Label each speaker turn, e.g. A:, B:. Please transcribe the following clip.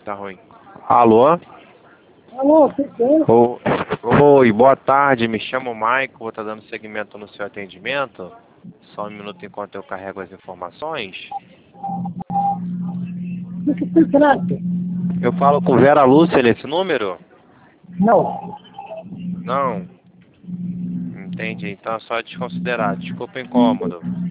A: Tá ruim. Alô?
B: Alô, tudo bem?
A: Oi, boa tarde. Me chamo Maico. Vou estar dando seguimento no seu atendimento. Só um minuto enquanto eu carrego as informações.
B: Do que se trata?
A: Eu falo com Vera Lúcia nesse número?
B: Não.
A: Não. Entendi. Então é só desconsiderar. Desculpa o incômodo.